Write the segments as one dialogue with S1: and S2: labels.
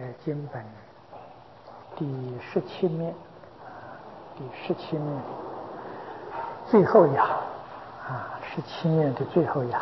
S1: 经本第17面，最后一行17面的最后一行。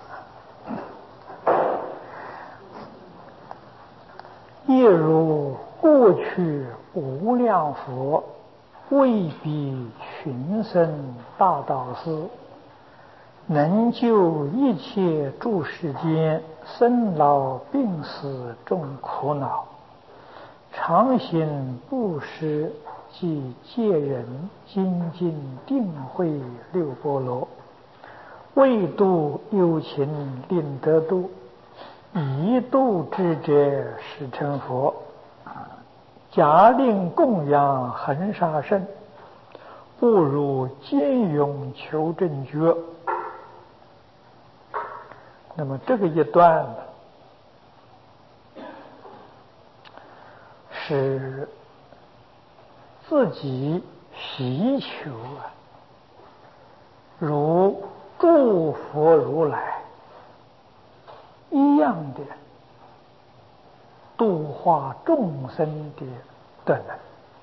S1: 亦如过去无量佛为彼群生大导师，能救一切诸世间生老病死众苦恼，常行布施及戒人精进定慧六波罗，为度有情令得度，以度之者是成佛。假令供养恒沙圣，不如坚勇求正觉。那么这个一段是自己祈求如诸佛如来一样的度化众生的德能。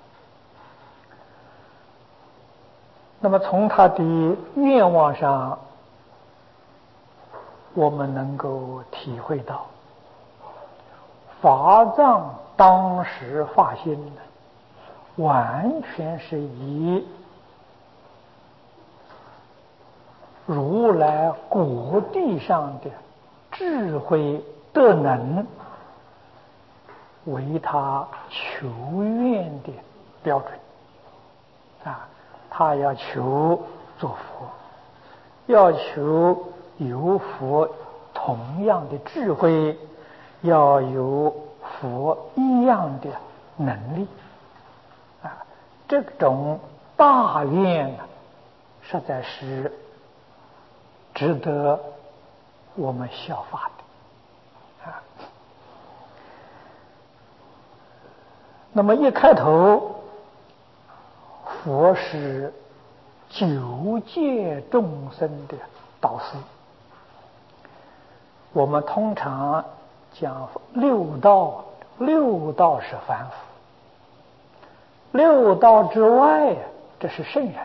S1: 那么从他的愿望上，我们能够体会到法藏当时发心完全是以如来果地上的智慧德能为他求愿的标准他要求做佛，要求有佛同样的智慧，要有佛一样的能力这种大愿实在是值得我们效法的那么一开头，佛是九界众生的导师。我们通常讲六道，六道是凡夫，六道之外这是圣人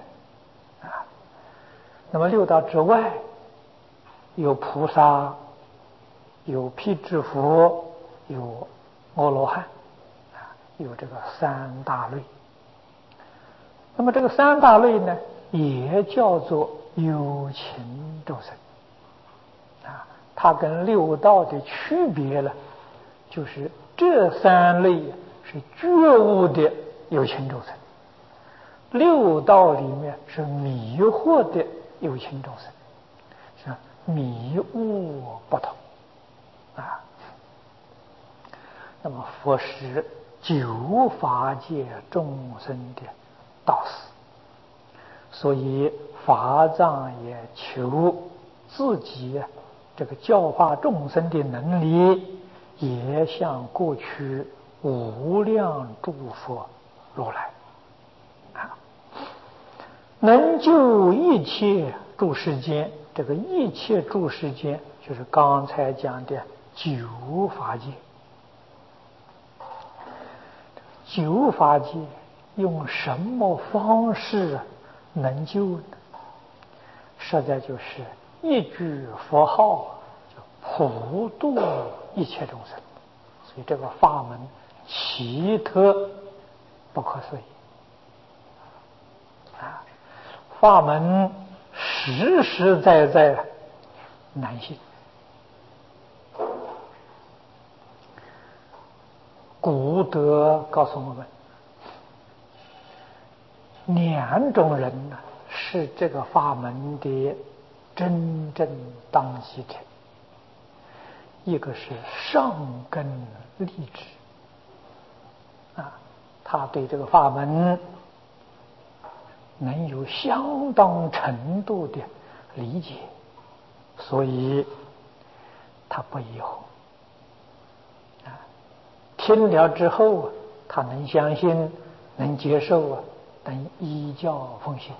S1: 那么六道之外有菩萨，有辟支佛，有阿罗汉有这个三大类。那么这个三大类呢，也叫做有情众生它跟六道的区别呢，就是这三类是觉悟的有情众生，六道里面是迷惑的有情众生，是迷悟不同那么佛是九法界众生的导师，所以法藏也求自己这个教化众生的能力也像过去无量诸佛如来能救一切诸世间。这个一切诸世间就是刚才讲的九法界。九法界用什么方式能救呢？实在就是一句佛号普度一切众生，所以这个法门奇特不可思议法门实实在在难信。古德告诉我们，两种人是这个法门的真正当机者，一个是上根立志他对这个法门能有相当程度的理解，所以他不疑惑听了之后他能相信，能接受等依教奉行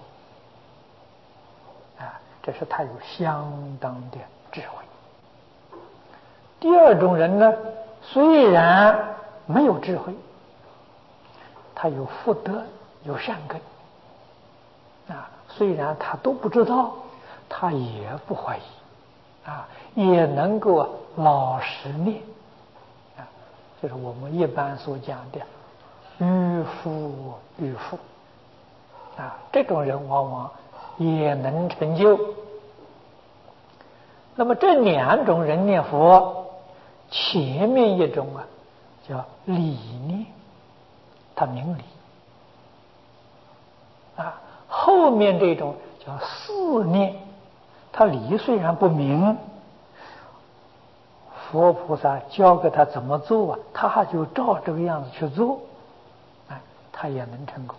S1: 这是他有相当的智慧。第二种人呢，虽然没有智慧，他有福德，有善根虽然他都不知道，他也不怀疑也能够老实念就是我们一般所讲的愚夫愚妇这种人往往也能成就。那么这两种人念佛，前面一种叫理念，他明理后面这种叫事念，他理虽然不明，佛菩萨教给他怎么做他就照这个样子去做他也能成功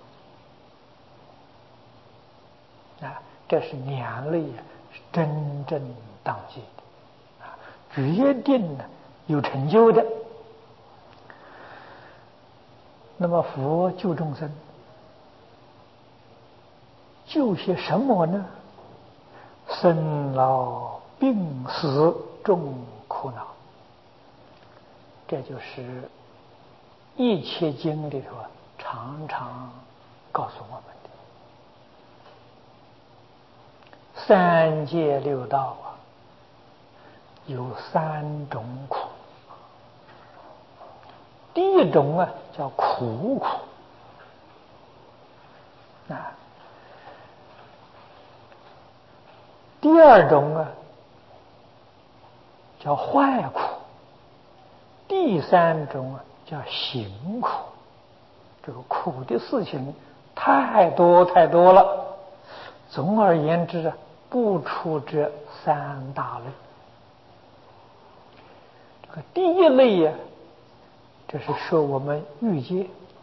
S1: 这是两类是真正当机的决定有成就的。那么佛救众生，救些什么呢？生老病死众苦恼，这就是一切经里头常常告诉我们的。三界六道有三种苦，第一种叫苦第二种叫坏苦，第三种叫行苦。这个苦的事情太多太多了，总而言之不出这三大类。这个第一类这是说我们欲界，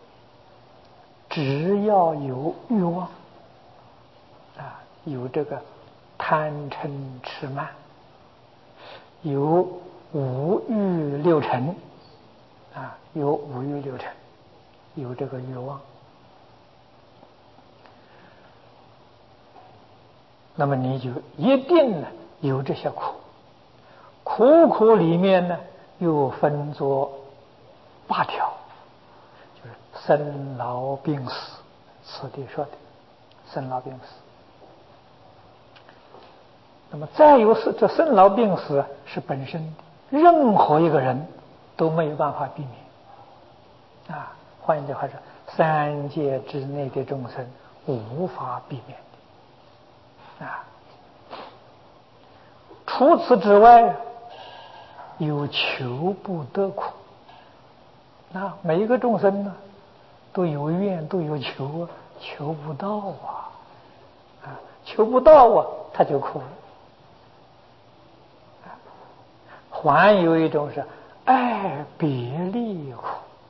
S1: 只要有欲望有这个贪嗔痴慢，有五欲六尘有五欲六尘，有这个欲望，那么你就一定有这些苦。苦里面又分作8条，就是生老病死，此地说的生老病死。那么再有这生老病死是本身任何一个人都没有办法避免换一句话说，三界之内的众生无法避免的除此之外有求不得苦。每一个众生都有愿，都有求求不到求不到他就苦了。还有一种是爱别离苦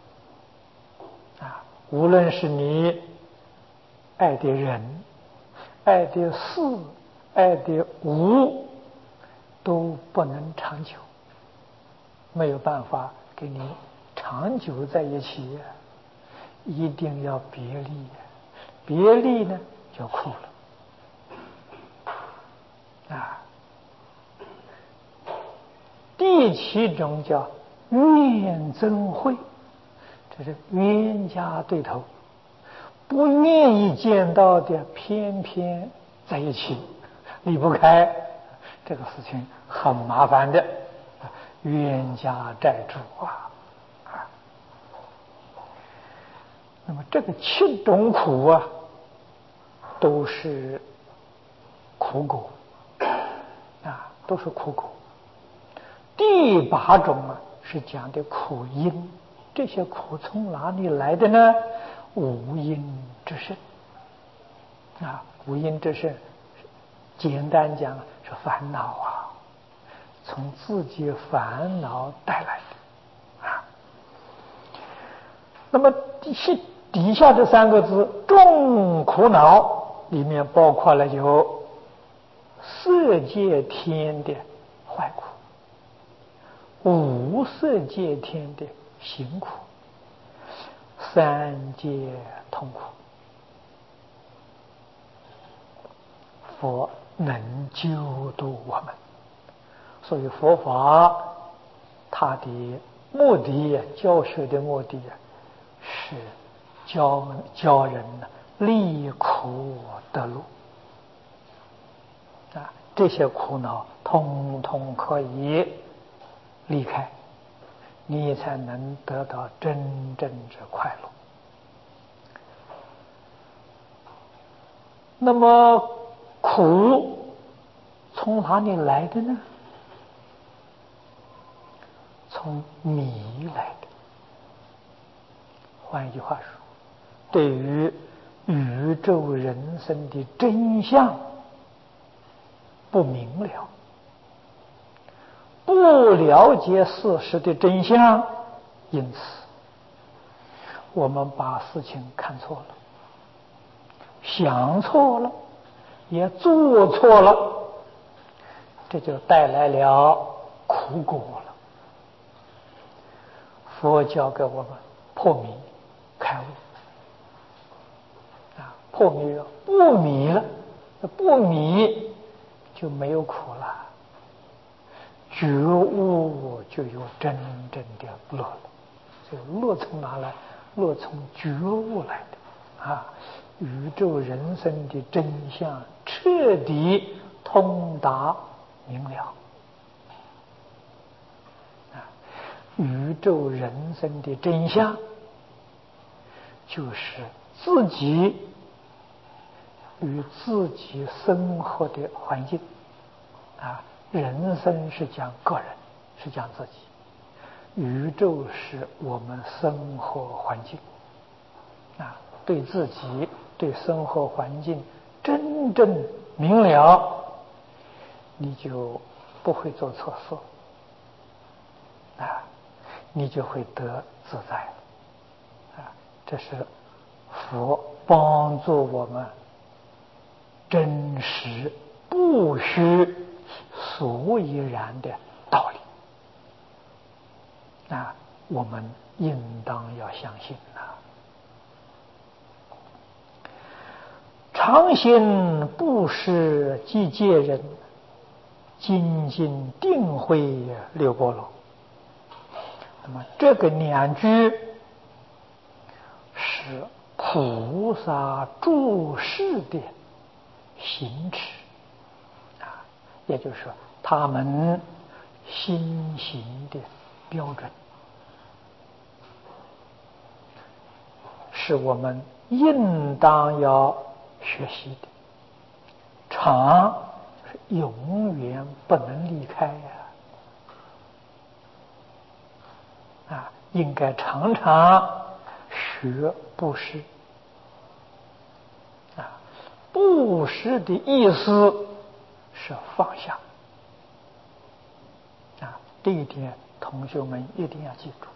S1: 无论是你爱的人、爱的事、爱的物，都不能长久，没有办法跟你长久在一起一定要别离别离就苦了第七种叫怨憎会，这是冤家对头，不愿意见到的偏偏在一起，离不开，这个事情很麻烦的，冤家债主那么这个7种苦都是苦果都是苦果。第8种是讲的苦因，这些苦从哪里来的呢？无因之身无因之身简单讲是烦恼从自己烦恼带来的那么底下这3个字众苦恼里面包括了有色界天的坏苦，无色界天的行苦，三界痛苦。佛能救度我们，所以佛法它的目的教学的目的是教人离苦得乐啊，这些苦恼通通可以离开，你才能得到真正之快乐。那么苦从哪里来的呢？从迷来的。换一句话说，对于宇宙人生的真相不明了，不了解事实的真相，因此我们把事情看错了，想错了，也做错了，这就带来了苦果了。佛教给我们破迷开悟啊，破迷了，不迷了，不迷就没有苦了，觉悟就有真正的乐了。这个乐从哪来？乐从觉悟来的啊！宇宙人生的真相彻底通达明了啊！宇宙人生的真相就是自己与自己生活的环境啊！人生是讲个人，是讲自己；宇宙是我们生活环境啊！对自己、对生活环境真正明了，你就不会做错事啊！你就会得自在啊！这是佛帮助我们真实不虚所以然的道理啊！我们应当要相信啊！常行布施济戒人，精进定慧六波罗。那么这个两句是菩萨住世的行持啊，也就是说他们心行的标准，是我们应当要学习的，常是永远不能离开啊！应该常常学布施啊！布施的意思是放下啊！这一点同学们一定要记住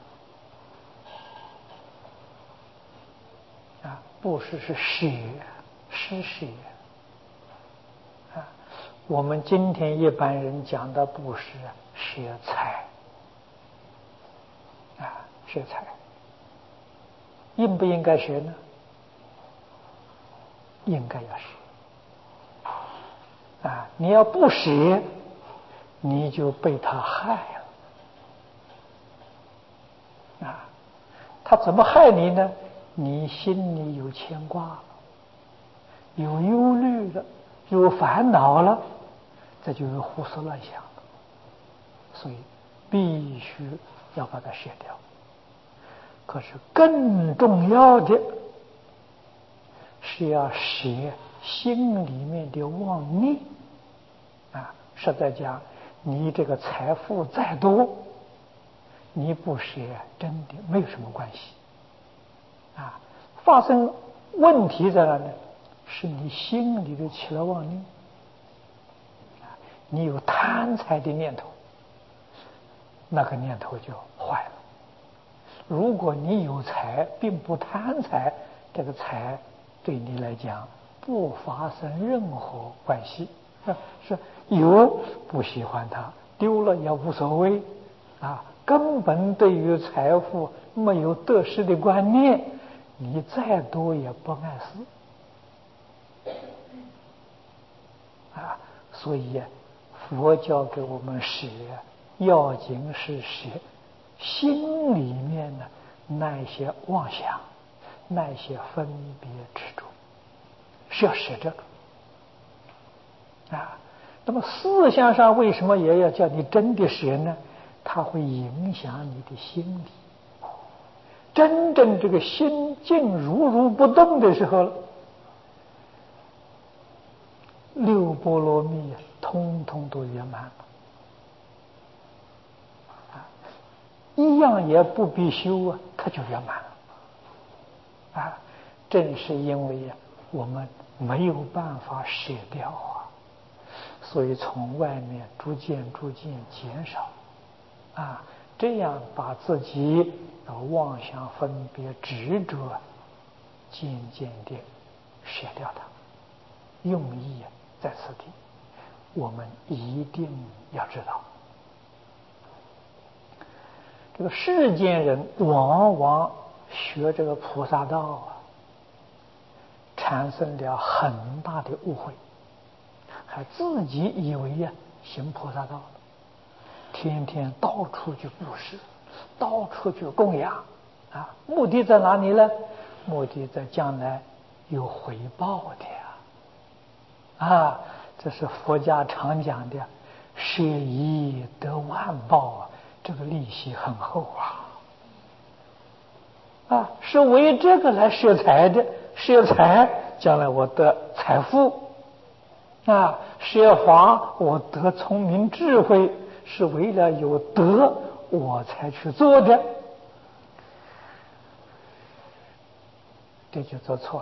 S1: 啊！布施是舍，施舍啊！我们今天一般人讲的布施舍财啊，舍财应不应该学呢？应该要学啊！你要不舍，你就被他害了啊！他怎么害你呢？你心里有牵挂了，有忧虑了，有烦恼了，这就有胡思乱想了。所以必须要把它舍掉。可是更重要的是要舍心里面的妄念啊！实在讲，你这个财富再多，你不舍真的没有什么关系啊！发生问题在哪呢？是你心里的起了妄念啊！你有贪财的念头，那个念头就坏了。如果你有财并不贪财，这个财对你来讲不发生任何关系是有不喜欢它，丢了也无所谓啊！根本对于财富没有得失的观念，你再多也不碍事啊！所以佛教给我们舍，要紧是舍心里面呢那些妄想，那些分别执着，是要舍这个啊。那么思想上为什么也要叫你真的舍呢？它会影响你的心理。真正这个心静如不动的时候，六波罗蜜通通都圆满了啊！一样也不必修啊，它就圆满了啊！正是因为我们没有办法舍掉啊，所以从外面逐渐减少啊，这样把自己的妄想分别执着渐渐地舍掉它。用意在此地，我们一定要知道，这个世间人往往学这个菩萨道啊，产生了很大的误会，还自己以为行菩萨道了，天天到处去布施，到处去供养啊，目的在哪里呢？目的在将来有回报的啊，这是佛家常讲的舍一得万报啊，这个利息很厚啊，是为这个来舍财的，舍财将来我得财富啊，舍法我得聪明智慧，是为了有德我才去做的，这就做错了。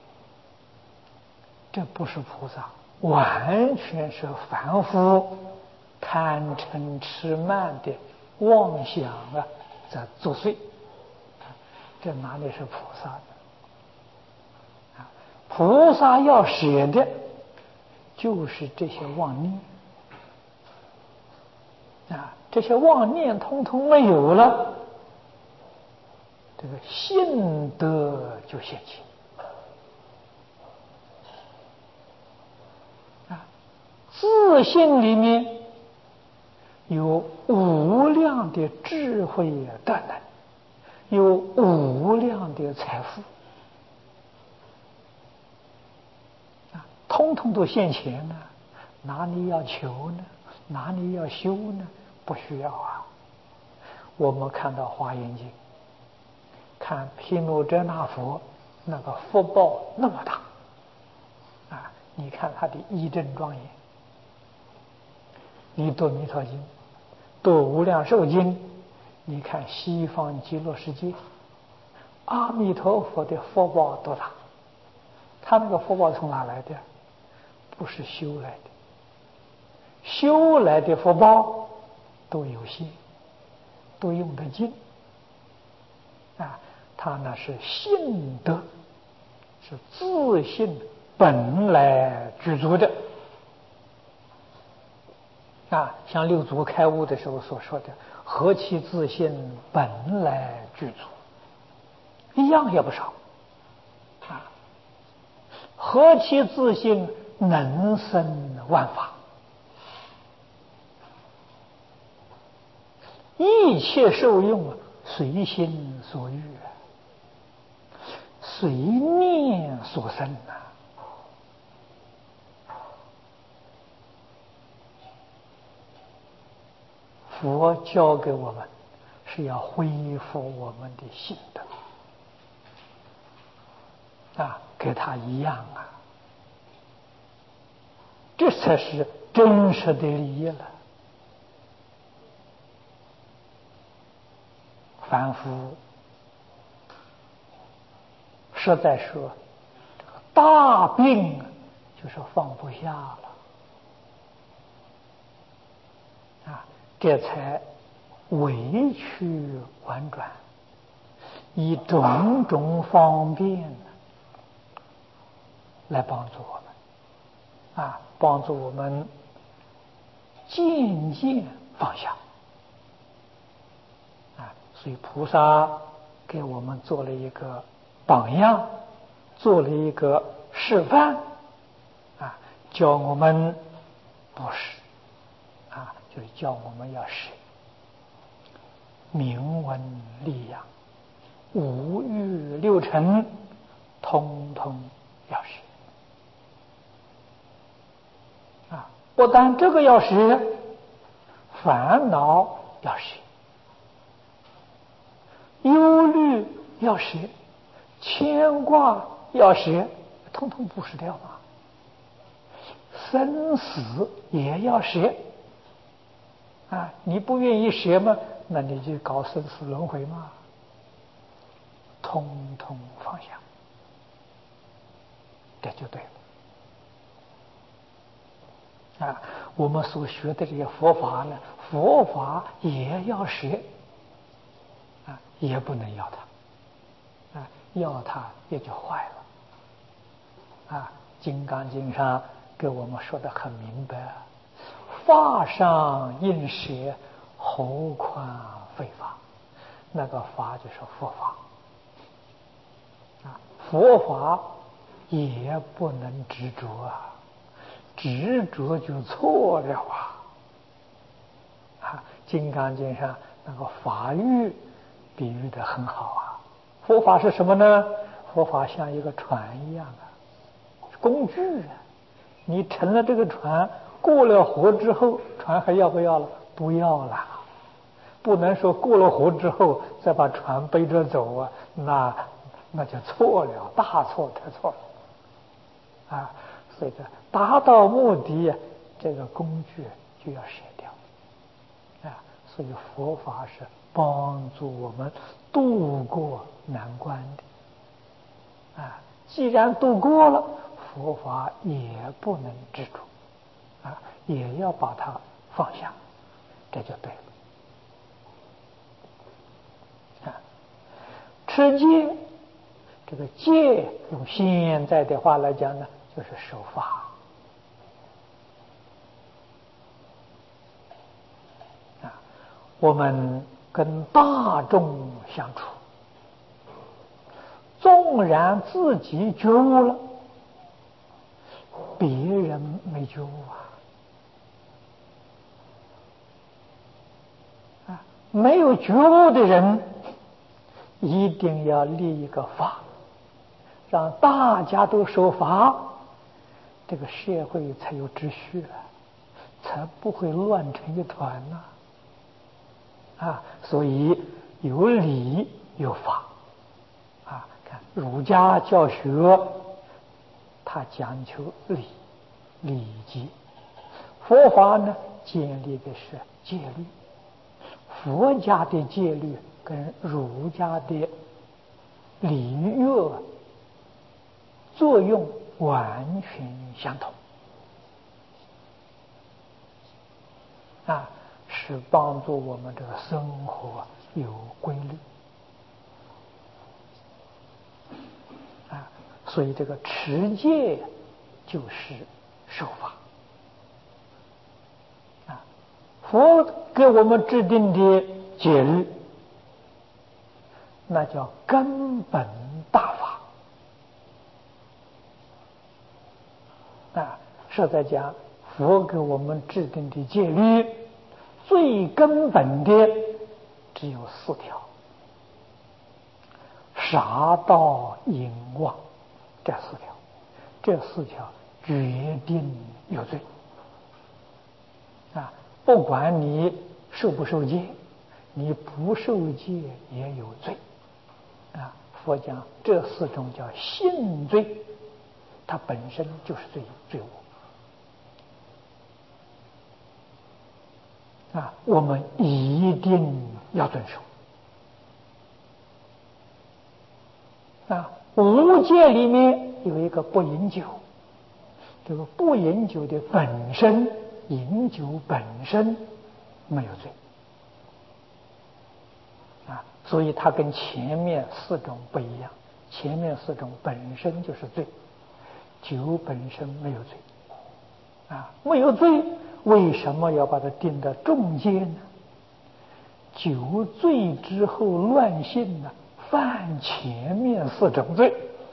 S1: 这不是菩萨，完全是凡夫贪嗔痴慢的妄想在作祟，这哪里是菩萨的？菩萨要舍的就是这些妄念啊，这些妄念通通没有了，这个信德就现起啊，自信里面有无量的智慧德能，有无量的财富啊，通通都现前呢，哪里要求呢？哪里要修呢？不需要啊。我们看到《华严经》，看毗卢遮那佛那个福报那么大啊，你看他的义正庄严。你读《弥陀经》，读《无量寿经》，你看西方极乐世界，阿弥陀佛的福报多大？他那个福报从哪来的？不是修来的，修来的福报都有限，都用得尽啊。他那是信德，是自信本来具足的啊。像六祖开悟的时候所说的“何其自信本来具足”，一样也不少啊。何其自信能生万法，一切受用随心所欲，随念所生佛教给我们是要恢复我们的信德啊，跟他一样啊，这才是真实的利益了。凡夫实在说，大病就是放不下了啊，这才委曲婉转，以种种方便来帮助我们啊，帮助我们渐渐放下啊。所以菩萨给我们做了一个榜样，做了一个示范啊，教我们布施啊，就是教我们要舍。 名闻利养、五欲六尘，通通要学啊！不但这个要学，烦恼要学，忧虑要学，牵挂要学，通通不是掉吗？生死也要学啊！你不愿意学吗？那你就搞生死轮回嘛，通通放下，这就对了啊！我们所学的这些佛法呢，佛法也要学啊，也不能要它啊，要它也就坏了啊！《金刚经》上给我们说的很明白，法上应舍，何况非法？那个法就是佛法啊，佛法也不能执着啊，执着就错了啊！《金刚经》上那个法喻比喻的很好啊。佛法是什么呢？佛法像一个船一样啊，工具啊。你乘了这个船，过了河之后，船还要不要了？不要了。不能说过了河之后再把船背着走啊，那就错了，大错特错了啊！所以这达到目的，这个工具就要舍掉啊！所以佛法是帮助我们渡过难关的啊！既然渡过了，佛法也不能执着啊，也要把它放下，这就对了。持戒，这个戒用现在的话来讲呢，就是守法啊。我们跟大众相处，纵然自己觉悟了，别人没觉悟啊，没有觉悟的人，一定要立一个法，让大家都守法，这个社会才有秩序了，才不会乱成一团呐！啊，所以有理有法啊。看儒家教学，它讲求礼节；佛法呢，建立的是戒律。佛家的戒律跟儒家的礼乐作用完全相同啊，是帮助我们这个生活有规律啊。所以这个持戒就是守法啊。佛给我们制定的戒律，那叫根本大法啊。实在讲，佛给我们制定的戒律，最根本的只有4条：杀盗淫妄，这4条，这4条决定有罪啊！不管你受不受戒，你不受戒也有罪啊！佛讲这4种叫性罪，它本身就是罪恶啊！我们一定要遵守啊！五戒里面有一个不饮酒，这个不饮酒的本身，饮酒本身没有罪啊，所以它跟前面4种不一样。前面4种本身就是罪，酒本身没有罪啊，没有罪，为什么要把它定到重戒呢？酒醉之后乱性呢，犯前面4种罪，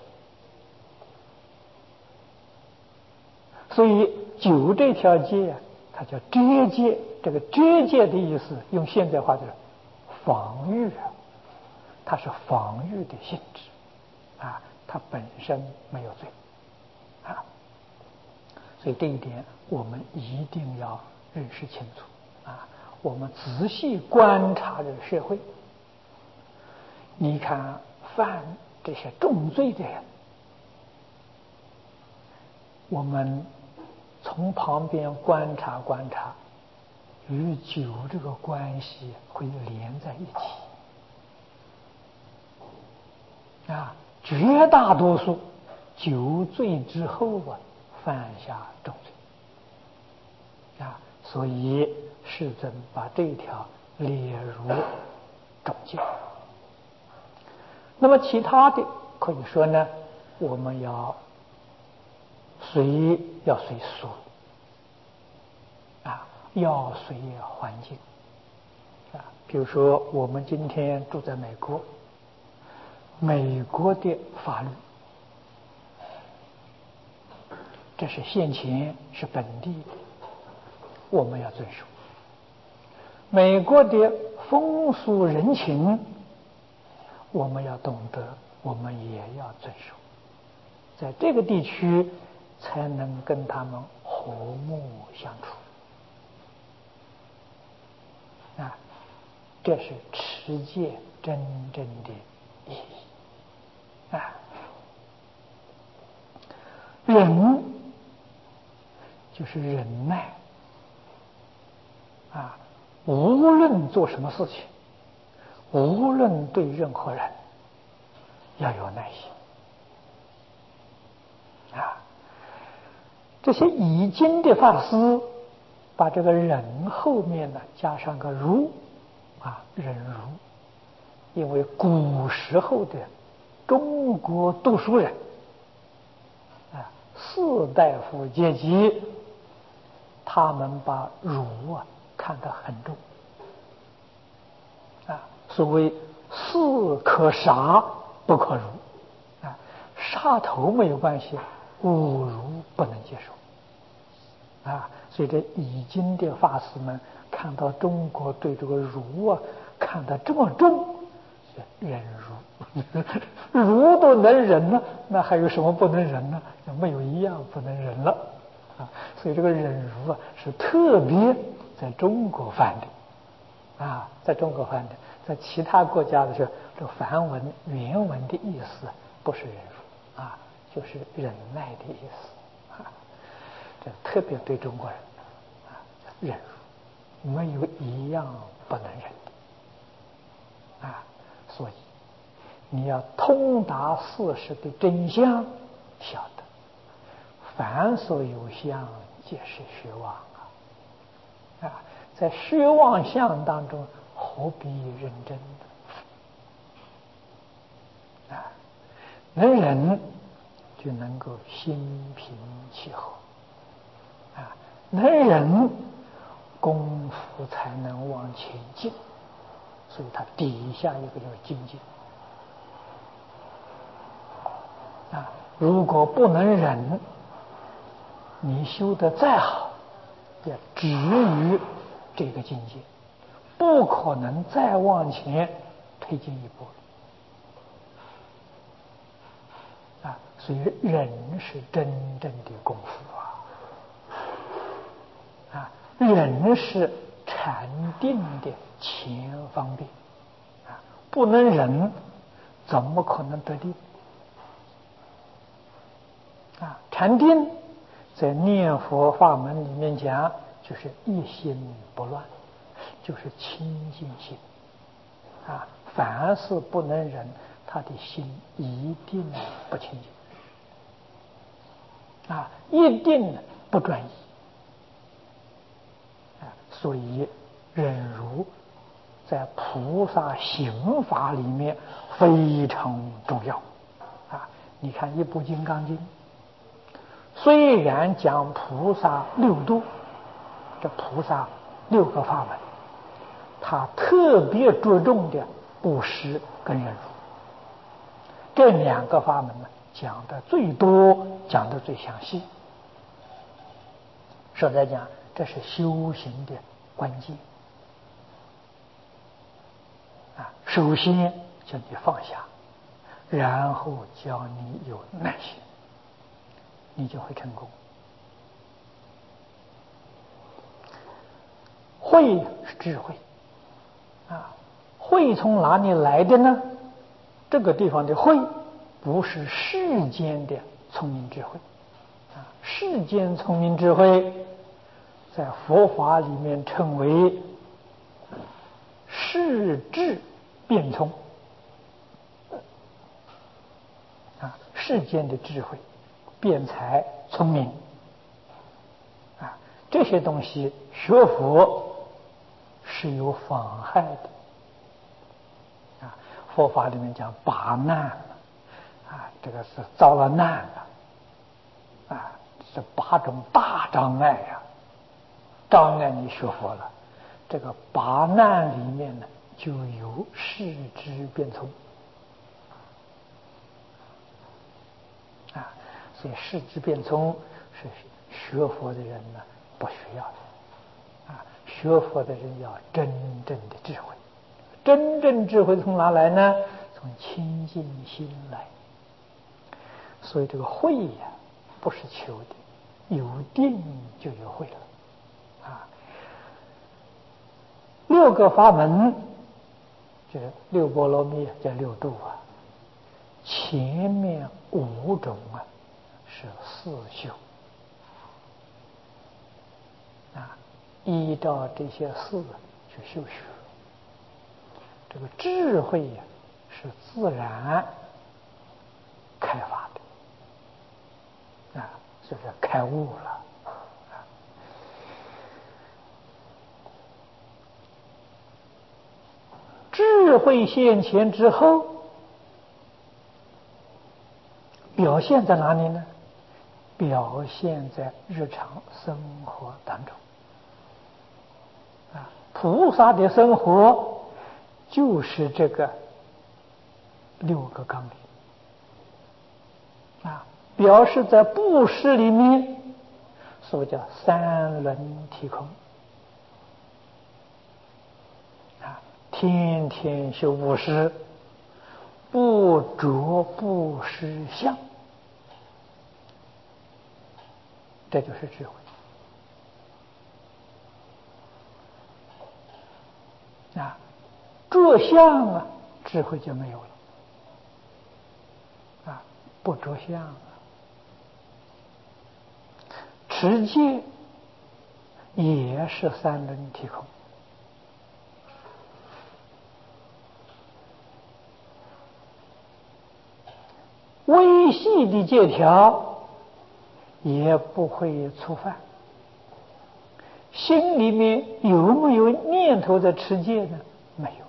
S1: 所以酒这条戒它叫遮戒。这个遮戒的意思，用现代话就是防御，它是防御的性质啊，它本身没有罪啊。所以这一点我们一定要认识清楚啊。我们仔细观察这个社会，你看犯这些重罪的人，我们从旁边观察观察，与酒这个关系会连在一起啊。绝大多数酒醉之后犯下重罪啊，所以世尊把这一条列入重戒。那么其他的可以说呢，我们要随俗啊，要随环境啊。比如说我们今天住在美国，美国的法律，这是现前是本地的，我们要遵守。美国的风俗人情，我们要懂得，我们也要遵守，在这个地区才能跟他们和睦相处啊，这是持戒真正的意义啊。忍就是忍耐啊，无论做什么事情，无论对任何人，要有耐心啊。这些已经的法师把这个忍后面呢加上个如啊，忍如，因为古时候的中国读书人啊，士大夫阶级，他们把儒看得很重啊。所谓士可杀不可辱啊，杀头没有关系，侮辱不能接受啊。所以这已经的法师们看到中国对这个儒看得这么重，忍辱儒都能忍了，那还有什么不能忍呢？没有一样不能忍了啊。所以这个忍辱是特别在中国犯的啊，在中国犯的，在其他国家的时候，这梵文原文的意思不是忍辱啊，就是忍耐的意思啊。这特别对中国人啊，忍辱没有一样不能忍的啊。所以你要通达事实的真相，晓得凡所有相，皆是虚妄啊！在虚妄相当中，何必认真的啊？能忍，就能够心平气和啊！能忍，功夫才能往前进。所以它底下一个就是境界啊。如果不能忍，你修得再好，也止于这个境界，不可能再往前推进一步啊。所以忍是真正的功夫啊，忍是禅定的前方便啊，不能忍，怎么可能得定啊？禅定在念佛法门里面讲，就是一心不乱，就是清净心啊。凡是不能忍，他的心一定不清净啊，一定不专一啊。所以忍辱在菩萨行法里面非常重要啊。你看一部《金刚经》，虽然讲菩萨六度，这菩萨六个法门，他特别着重的布施跟忍辱，这两个法门呢讲的最多，讲的最详细。实在讲，这是修行的关键首先叫你放下，然后教你有耐心，你就会成功。慧是智慧啊，慧从哪里来的呢？这个地方的慧不是世间的聪明智慧啊，世间聪明智慧在佛法里面称为世智辩聪啊，世间的智慧、辩才、聪明啊，这些东西学佛是有妨害的啊。佛法里面讲拔难了啊，这个是遭了难了啊，是8种大障碍呀，障碍你学佛了。这个拔难里面呢，就有世智辩聪啊，所以世智辩聪是学佛的人呢不需要的啊。学佛的人要真正的智慧，真正智慧从哪来呢？从清净心来。所以这个慧呀，不是求的，有定就有慧了啊。6个法门就是6波罗蜜，叫6度啊。前面5种啊是四修啊，依照这些4去修学。这个智慧呀，是自然开发的啊，就是开悟了啊。智慧现前之后，表现在哪里呢？表现在日常生活当中啊。菩萨的生活就是这个6个纲领啊，表示在布施里面，所谓叫3轮体空啊，天天修布施，不着布施相，这就是智慧啊。着相啊，智慧就没有了啊，不着相啊。持戒也是3轮体空，微细的戒条也不会触犯。心里面有没有念头在持戒呢？没有，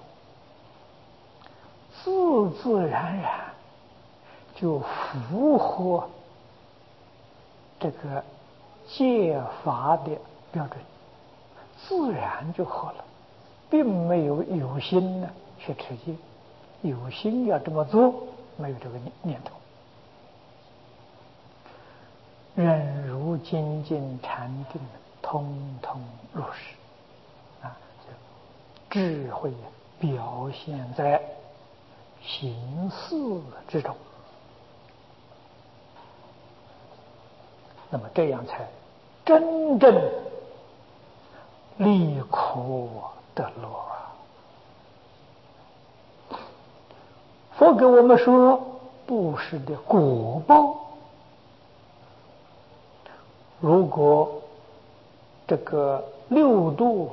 S1: 自自然然就符合这个戒法的标准，自然就合了，并没有有心呢去持戒，有心要这么做，没有这个念头。忍辱精进禅定通通落实啊，智慧表现在行事之中，那么这样才真正离苦得乐啊。佛给我们说布施的果报，如果这个6度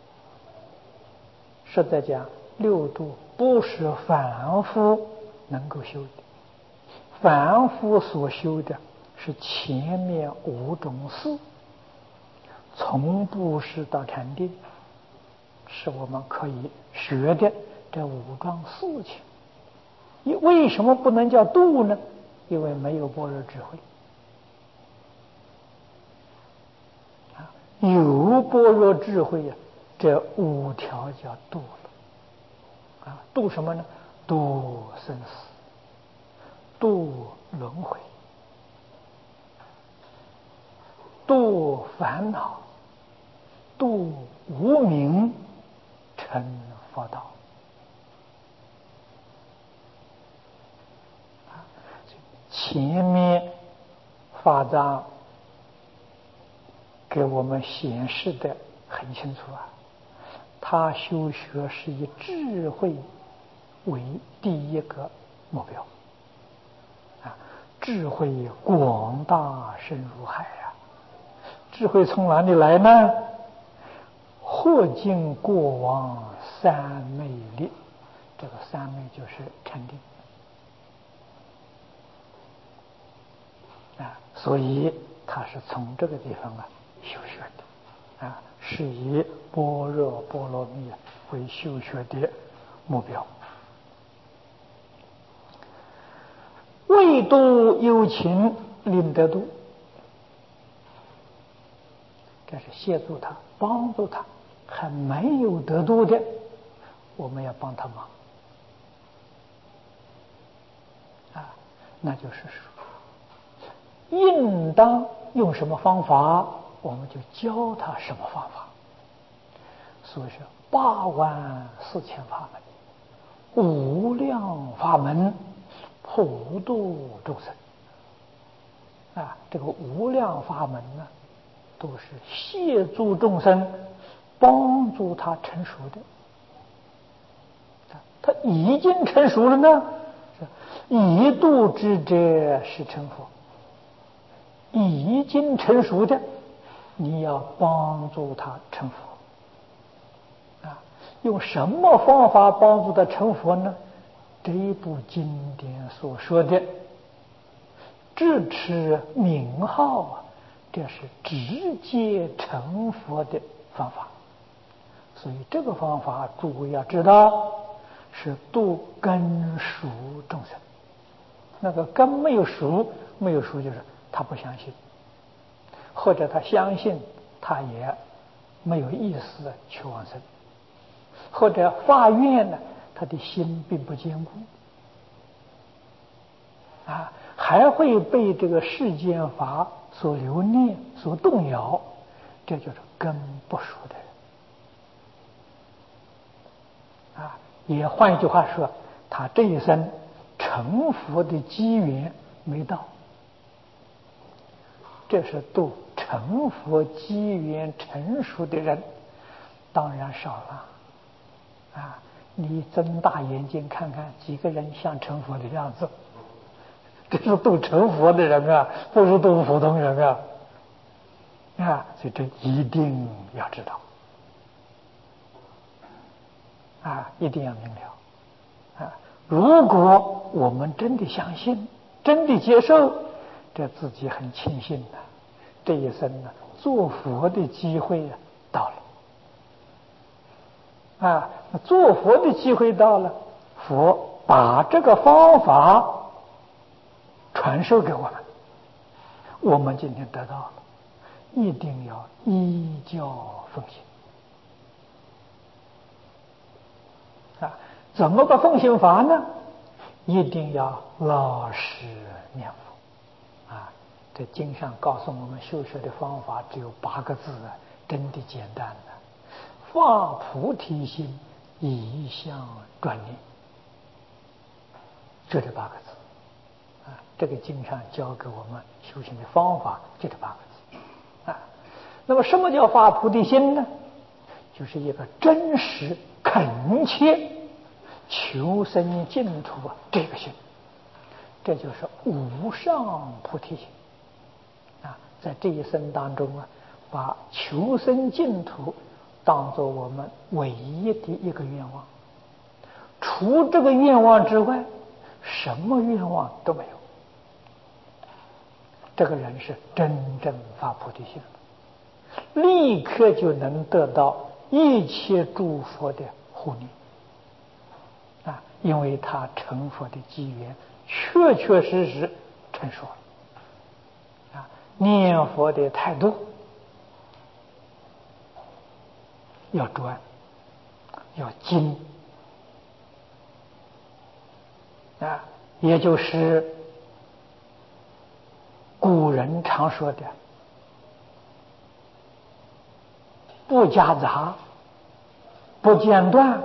S1: 是在讲6度不是凡夫能够修的，凡夫所修的是前面5种事，从布施到禅定，是我们可以学的这5桩事情。为什么不能叫度呢？因为没有般若智慧啊，有般若智慧呀，这5条叫度了啊。度什么呢？度生死，度轮回，度烦恼，度无明，成佛道前面法藏给我们显示的很清楚啊，他修学是以智慧为第一个目标啊，智慧广大深如海呀，智慧从哪里来呢？或经过往三昧力，这个三昧就是禅定啊，所以他是从这个地方修学的啊，是以般若波罗蜜为修学的目标。为度有情令得度，这是协助他、帮助他，还没有得度的，我们要帮他忙啊，那就是说，应当用什么方法，我们就教他什么方法。所以说84000法门，无量法门，普度众生啊！这个无量法门呢，都是协助众生，帮助他成熟的。他已经成熟了呢，已度之者是成佛。已经成熟的，你要帮助他成佛啊！用什么方法帮助他成佛呢？这一部经典所说的智持名号啊，这是直接成佛的方法。所以这个方法诸位要知道，是度根熟众生。那个根没有熟就是他不相信，或者他相信他也没有意思去往生，或者发愿呢，他的心并不坚固啊，还会被这个世间法所留念、所动摇，这就是根不熟的人啊。也换一句话说，他这一生成佛的机缘没到，这是度成佛机缘成熟的人当然少了啊！你睁大眼睛看看，几个人像成佛的样子？这是度成佛的人啊，不是度普通人啊！啊，所以这一定要知道啊，一定要明了啊！如果我们真的相信，真的接受，这自己很庆幸的，这一生呢，做佛的机会到了啊！做佛的机会到了，佛把这个方法传授给我们，我们今天得到了，一定要依教奉行啊！怎么个奉行法呢？一定要老实念佛啊！这经上告诉我们修学的方法只有8个字啊，真的简单的，发菩提心，一向专念，就这8个字啊！这个经上教给我们修行的方法就这8个字啊。那么什么叫发菩提心呢？就是一个真实恳切求生净土这个心，这就是无上菩提心啊！在这一生当中啊，把求生净土当作我们唯一的一个愿望，除这个愿望之外，什么愿望都没有。这个人是真正发菩提心，立刻就能得到一切诸佛的护念啊！因为他成佛的机缘确确实实成熟了啊！念佛的态度要专，要精啊，也就是古人常说的不夹杂，不间断，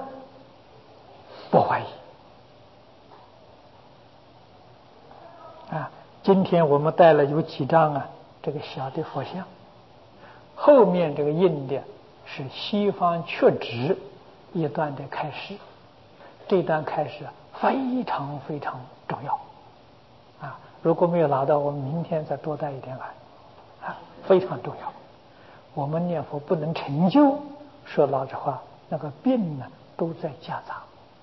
S1: 不怀疑啊！ 今天我们带了有几张啊，这个小的佛像，后面这个印的是西方确指一段的开示，这段开示非常非常重要啊！如果没有拿到，我们明天再多带一点来啊，非常重要。我们念佛不能成就，说老实话，那个病呢都在夹杂。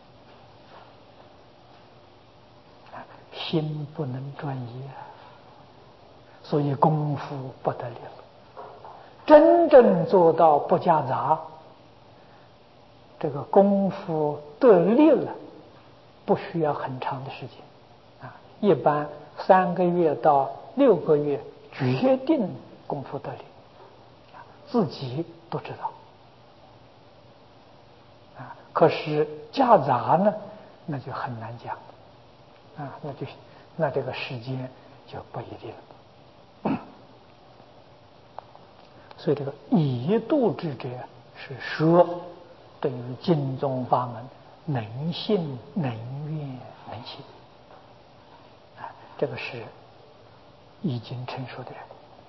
S1: 心不能专一，所以功夫不得力了。真正做到不夹杂，这个功夫得力了，不需要很长的时间啊，一般3个月到6个月，决定功夫得力，自己都知道啊。可是夹杂呢，那就很难讲。啊，那这个时间就不一定了。所以这个以度之者是说，对于经宗法门能信能愿能行啊，这个是已经成熟的人。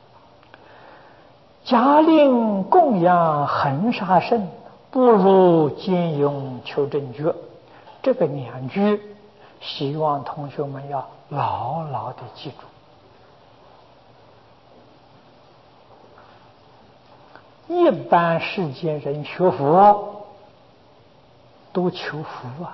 S1: 假令供养恒沙圣，不如兼用求正觉。这个2句，希望同学们要牢牢的记住。一般世间人学佛都求福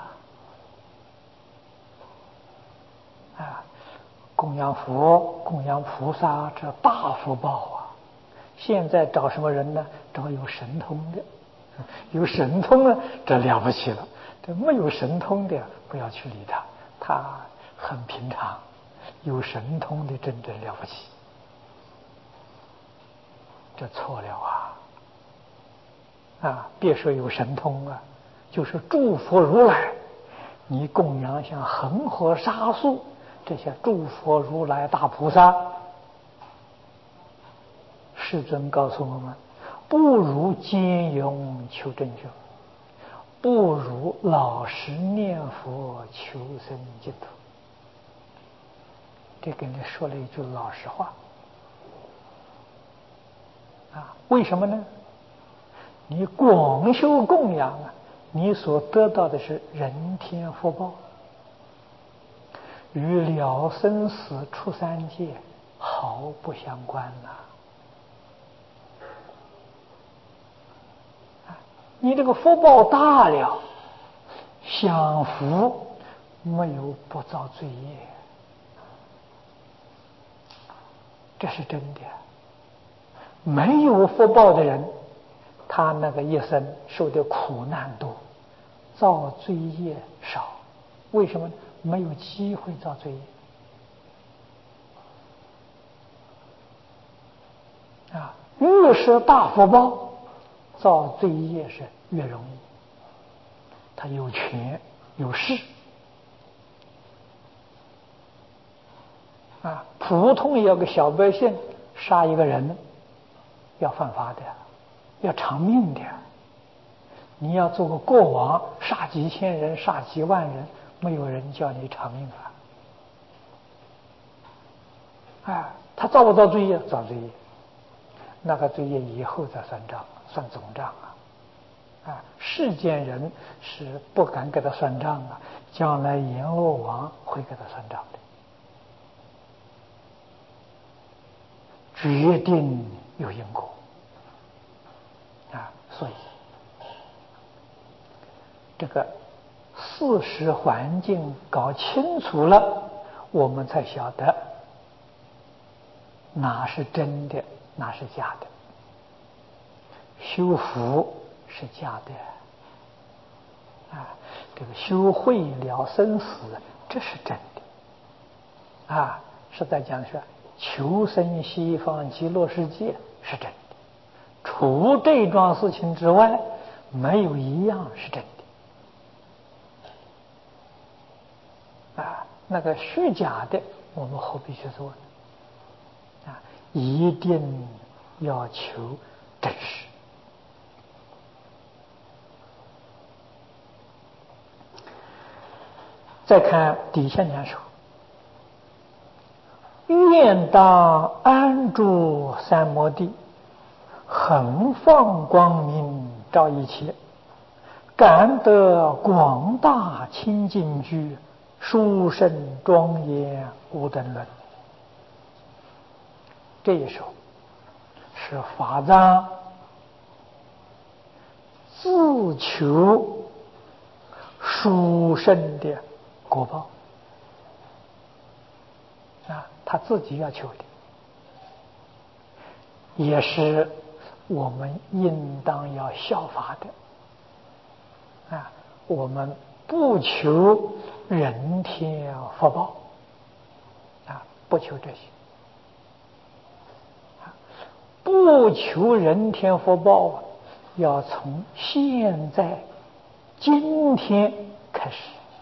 S1: 啊，供养佛、供养菩萨，这大福报啊！现在找什么人呢？找有神通的，有神通了，这了不起了。这没有神通的，不要去理他，他很平常。有神通的真正了不起，这错了啊！别说有神通啊，就是诸佛如来，你供养像恒河沙数这些诸佛如来大菩萨，世尊告诉我们，不如兼用求正觉，不如老实念佛求生净土。这给你说了一句老实话啊！为什么呢？你广修供养啊，你所得到的是人天福报，与了生死出三界毫不相关你这个福报大了，享福没有不造罪业，这是真的。没有福报的人，他那个一生受的苦难多，造罪业少。为什么？没有机会造罪业啊！越是大福报，造罪业是越容易。他有权有势啊！普通一个小百姓杀一个人，要犯法的，要偿命的。你要做个国王，杀几千人，杀几万人，没有人叫你偿命他造不造罪业？造罪业，那个罪业以后再算账，算总账世间人是不敢给他算账将来阎罗王会给他算账的，决定有因果所以这个事实环境搞清楚了，我们才晓得哪是真的，哪是假的。修福是假的这个修慧了生死，这是真的是在讲说求生西方极乐世界是真的，除这桩事情之外，没有一样是真的那个虚假的，我们何必去做呢？一定要求真实。再看底下2首，欲念当安住三摩地，恒放光明照一切，感得广大清净具，殊胜庄严无等伦。这一首是法藏自求殊胜的果报啊，他自己要求的，也是我们应当要效法的啊。我们不求人天福报啊，不求这些，不求人天福报，要从现在今天开始，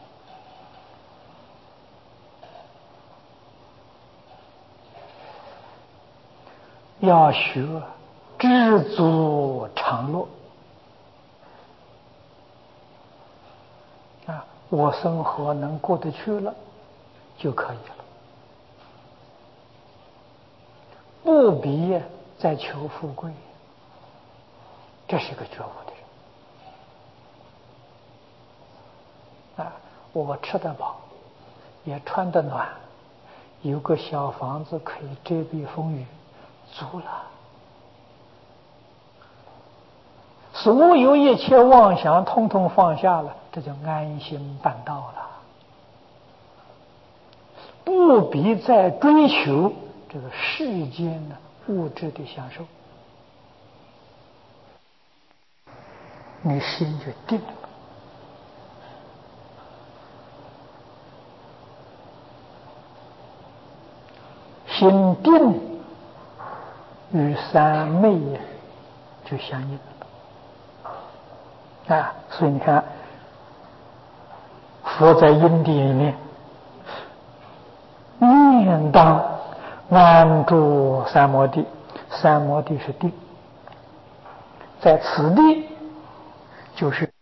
S1: 要学知足常乐啊，我生活能过得去了就可以了，不必再求富贵，这是个觉悟的人啊。我吃得饱，也穿得暖，有个小房子可以遮蔽风雨，足了。所有一切妄想通通放下了，这就安心办道了，不必再追求这个世间的物质的享受，你心就定了。心定与三昧就相应了啊！所以你看，佛在因地里面念当安住三摩地，三摩地是定，在此地就是